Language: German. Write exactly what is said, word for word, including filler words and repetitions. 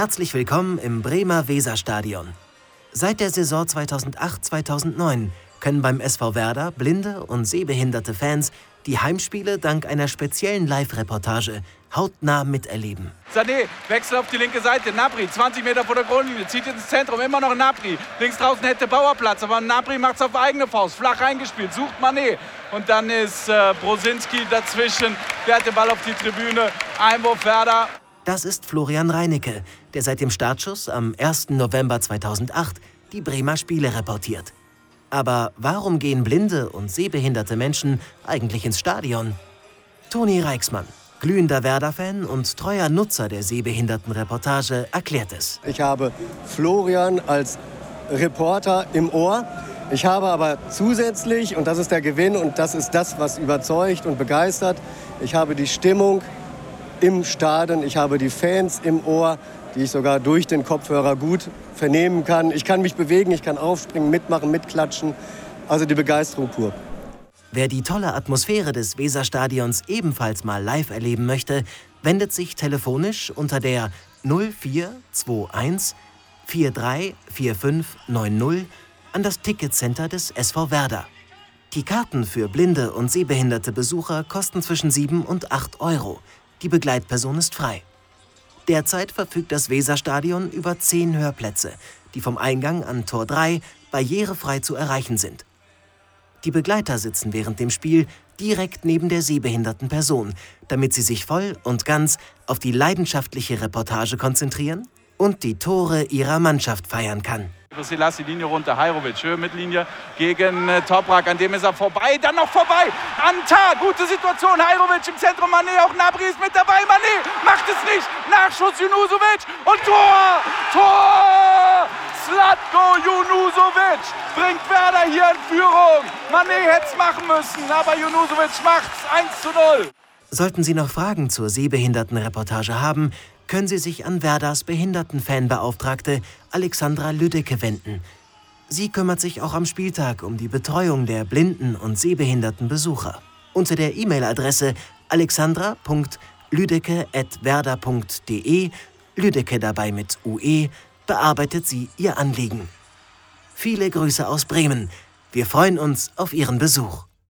Herzlich willkommen im Bremer Weserstadion. Seit der Saison zweitausendacht zweitausendneun können beim S V Werder blinde und sehbehinderte Fans die Heimspiele dank einer speziellen Live-Reportage hautnah miterleben. Sané, Wechsel auf die linke Seite, Gnabry, zwanzig Meter vor der Grundlinie, zieht ins Zentrum, immer noch Gnabry. Links draußen hätte Bauer Platz, aber Gnabry macht es auf eigene Faust, flach reingespielt, sucht Mané. Und dann ist äh, Brosinski dazwischen, der hat den Ball auf die Tribüne, Einwurf Werder. Das ist Florian Reinecke, der seit dem Startschuss am ersten November zweitausendacht die Bremer Spiele reportiert. Aber warum gehen blinde und sehbehinderte Menschen eigentlich ins Stadion? Toni Reixmann, glühender Werder-Fan und treuer Nutzer der Sehbehindertenreportage, erklärt es. Ich habe Florian als Reporter im Ohr. Ich habe aber zusätzlich, und das ist der Gewinn und das ist das, was überzeugt und begeistert, ich habe die Stimmung im Stadion, ich habe die Fans im Ohr, die ich sogar durch den Kopfhörer gut vernehmen kann. Ich kann mich bewegen, ich kann aufspringen, mitmachen, mitklatschen. Also die Begeisterung pur. Wer die tolle Atmosphäre des Weserstadions ebenfalls mal live erleben möchte, wendet sich telefonisch unter der null vier zwei eins vier drei vier fünf neun null an das Ticketcenter des S V Werder. Die Karten für blinde und sehbehinderte Besucher kosten zwischen sieben und acht Euro. Die Begleitperson ist frei. Derzeit verfügt das Weserstadion über zehn Hörplätze, die vom Eingang an Tor drei barrierefrei zu erreichen sind. Die Begleiter sitzen während dem Spiel direkt neben der sehbehinderten Person, damit sie sich voll und ganz auf die leidenschaftliche Reportage konzentrieren und die Tore ihrer Mannschaft feiern kann. Silas die Linie runter, Hajrovic, Höhe Mittellinie gegen äh, Toprak, an dem ist er vorbei, dann noch vorbei, Anta, gute Situation, Hajrovic im Zentrum, Mané, auch Gnabry ist mit dabei, Mané macht es nicht, Nachschuss Junuzovic und Tor, Tor, Zlatko Junuzovic bringt Werder hier in Führung, Mané hätte es machen müssen, aber Junuzovic macht's, eins zu null. Sollten Sie noch Fragen zur Sehbehindertenreportage haben, können Sie sich an Werders Behindertenfanbeauftragte Alexandra Lüdecke wenden. Sie kümmert sich auch am Spieltag um die Betreuung der blinden und sehbehinderten Besucher. Unter der E-Mail-Adresse alexandra punkt lüdecke at werder punkt de, Lüdecke dabei mit U E, bearbeitet sie Ihr Anliegen. Viele Grüße aus Bremen. Wir freuen uns auf Ihren Besuch.